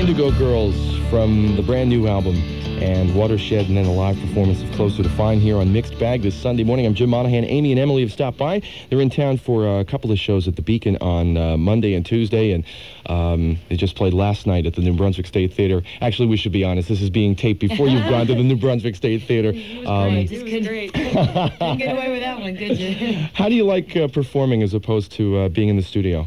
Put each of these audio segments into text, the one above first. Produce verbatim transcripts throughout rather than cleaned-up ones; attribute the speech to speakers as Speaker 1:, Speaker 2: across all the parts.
Speaker 1: Indigo Girls from the brand new album, and Watershed, and then a live performance of Closer to Fine here on Mixed Bag this Sunday morning. I'm Jim Monahan. Amy and Emily have stopped by. They're in town for a couple of shows at the Beacon on uh, Monday and Tuesday, and um, they just played last night at the New Brunswick State Theater. Actually, we should be honest, this is being taped before you've gone to the New Brunswick State Theater.
Speaker 2: It was
Speaker 1: um,
Speaker 2: great. It was great. Didn't get away with that one, did you?
Speaker 1: How do you like uh, performing as opposed to uh, being in the studio?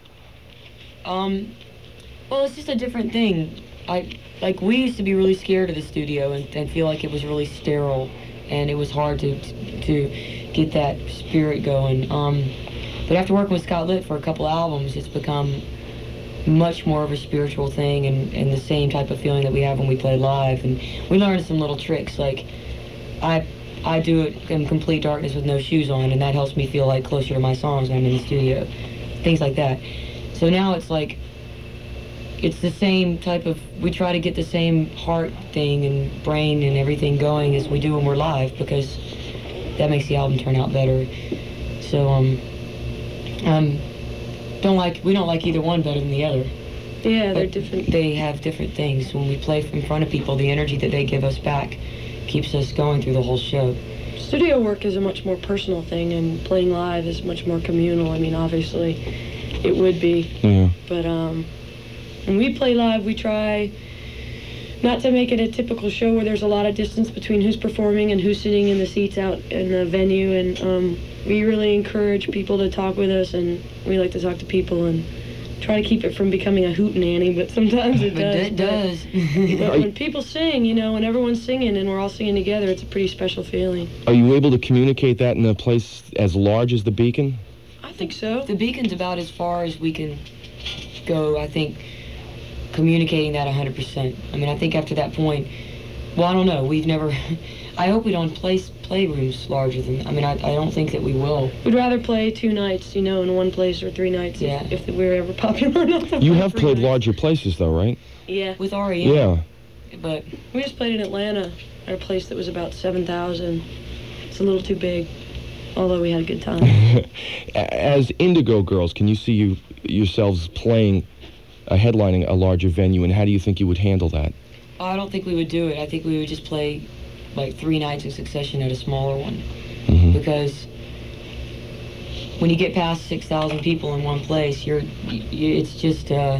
Speaker 2: Um, well, it's just a different thing. I like we used to be really scared of the studio and, and feel like it was really sterile, and it was hard to to get that spirit going. Um, but after working with Scott Litt for a couple albums, it's become much more of a spiritual thing, and, and the same type of feeling that we have when we play live. And we learned some little tricks, like I I do it in complete darkness with no shoes on, and that helps me feel like closer to my songs when I'm in the studio, things like that. So now it's like, it's the same type of, we try to get the same heart thing and brain and everything going as we do when we're live, because that makes the album turn out better. So, um, um, don't like, we don't like either one better than the other.
Speaker 3: Yeah, they're
Speaker 2: But
Speaker 3: different.
Speaker 2: They have different things. When we play in front of people, the energy that they give us back keeps us going through the whole show.
Speaker 3: Studio work is a much more personal thing, and playing live is much more communal. I mean, obviously, it would be.
Speaker 1: Yeah.
Speaker 3: But, um... when we play live, we try not to make it a typical show where there's a lot of distance between who's performing and who's sitting in the seats out in the venue. And um, we really encourage people to talk with us, and we like to talk to people and try to keep it from becoming a hootenanny, but sometimes it
Speaker 2: But
Speaker 3: does.
Speaker 2: it does.
Speaker 3: But when people sing, you know, when everyone's singing and we're all singing together, it's a pretty special feeling.
Speaker 1: Are you able to communicate that in a place as large as the Beacon?
Speaker 3: I think so.
Speaker 2: The Beacon's about as far as we can go, I think, communicating that one hundred percent. I mean, I think after that point, well, I don't know, we've never, I hope we don't play playrooms larger than, I mean, I, I don't think that we will.
Speaker 3: We'd rather play two nights, you know, in one place, or three nights,
Speaker 2: Yeah.
Speaker 3: if, if we're ever popular enough to
Speaker 1: You
Speaker 3: play
Speaker 1: have
Speaker 3: three
Speaker 1: played
Speaker 3: nights.
Speaker 1: larger places, though, right?
Speaker 3: Yeah.
Speaker 2: With R E M.
Speaker 1: Yeah.
Speaker 2: But
Speaker 3: We just played in Atlanta at a place that was about seven thousand. It's a little too big, although we had a good time.
Speaker 1: As Indigo Girls, can you see you yourselves playing, uh, headlining a larger venue, and how do you think you would handle that?
Speaker 2: I don't think we would do it. I think we would just play like three nights in succession at a smaller one.
Speaker 1: Mm-hmm.
Speaker 2: Because when you get past six thousand people in one place, you're, you, it's just, uh,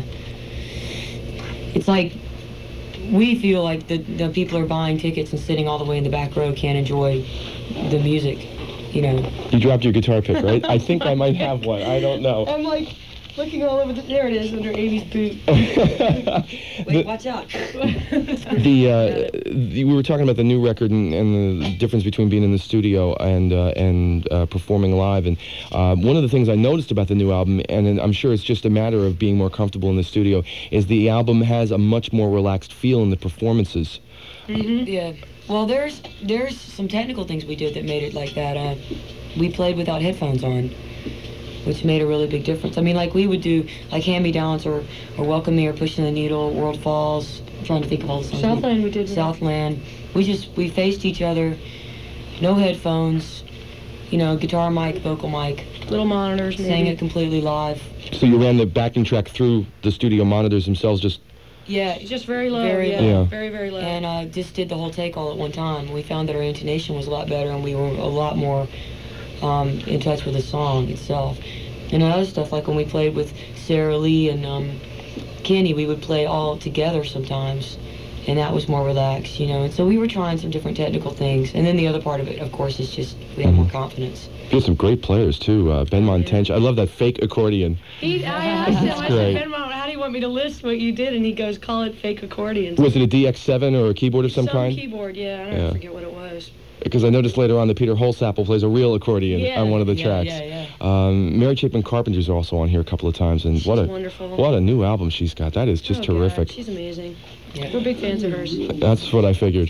Speaker 2: it's like, we feel like the, the people are buying tickets and sitting all the way in the back row can't enjoy the music, you know.
Speaker 1: You dropped your guitar pick, right? I think I might have one. I don't know.
Speaker 3: I'm like looking all over the, there it is, under Amy's boot.
Speaker 2: Wait,
Speaker 1: The-
Speaker 2: watch out.
Speaker 1: The, uh, the we were talking about the new record and, and the difference between being in the studio and uh, and uh, performing live. And uh, one of the things I noticed about the new album, and I'm sure it's just a matter of being more comfortable in the studio, is the album has a much more relaxed feel in the performances.
Speaker 3: Mm-hmm.
Speaker 2: Yeah. Well, there's there's some technical things we did that made it like that. Uh, we played without headphones on, which made a really big difference. I mean, like we would do like Hand-Me-Downs or, or Welcome Me or Pushing the Needle, World Falls. I'm trying to think of all the songs.
Speaker 3: Southland we did.
Speaker 2: Southland. We just, we faced each other, no headphones, you know, guitar mic, vocal mic,
Speaker 3: Little monitors, maybe.
Speaker 2: sang it completely live.
Speaker 1: So you ran the backing track through the studio monitors themselves, just...
Speaker 2: Yeah,
Speaker 3: It's just very low.
Speaker 2: Very
Speaker 3: yeah.
Speaker 1: low.
Speaker 3: Very, very low.
Speaker 2: and uh, just did the whole take all at one time. We found that our intonation was a lot better, and we were a lot more um, in touch with the song itself. And other stuff, like when we played with Sarah Lee and um, Kenny, we would play all together sometimes, and that was more relaxed, you know. And so we were trying some different technical things. And then the other part of it, of course, is just we have more confidence.
Speaker 1: You had some great players, too. Uh, Ben Montench. I love that fake accordion.
Speaker 3: He, I asked him, I
Speaker 1: great.
Speaker 3: said, Ben, Mom, how do you want me to list what you did? And he goes, call it fake accordions.
Speaker 1: Was it a D X seven or a keyboard of some, kind?
Speaker 3: keyboard, yeah. I don't
Speaker 1: Yeah.
Speaker 3: forget what it was.
Speaker 1: Because I noticed later on that Peter Holsapple plays a real accordion
Speaker 3: Yeah.
Speaker 1: on one of the
Speaker 2: Yeah,
Speaker 1: tracks.
Speaker 2: yeah, yeah.
Speaker 1: Um, Mary Chapin Carpenter's also on here a couple of times, and
Speaker 3: She's
Speaker 1: what a
Speaker 3: wonderful.
Speaker 1: what a new album she's got. That is just
Speaker 3: Oh, God,
Speaker 1: terrific.
Speaker 3: she's amazing.
Speaker 2: Yeah.
Speaker 3: We're big fans of hers.
Speaker 1: That's what I figured.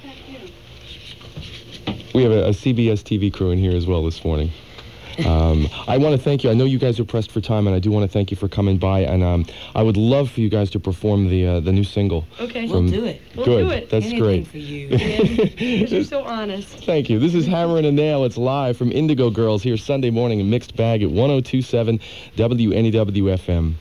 Speaker 1: We have a, a C B S T V crew in here as well this morning. Um, I want to thank you. I know you guys are pressed for time, and I do want to thank you for coming by. And um, I would love for you guys to perform the uh, the new single.
Speaker 3: Okay.
Speaker 2: We'll do it.
Speaker 3: We'll
Speaker 1: Good.
Speaker 3: do it.
Speaker 1: That's
Speaker 2: Anything
Speaker 1: great.
Speaker 2: for you.
Speaker 3: Because you're so honest.
Speaker 1: Thank you. This is Hammer and a Nail. It's live from Indigo Girls here Sunday morning in Mixed Bag at one oh two point seven W N E W F M.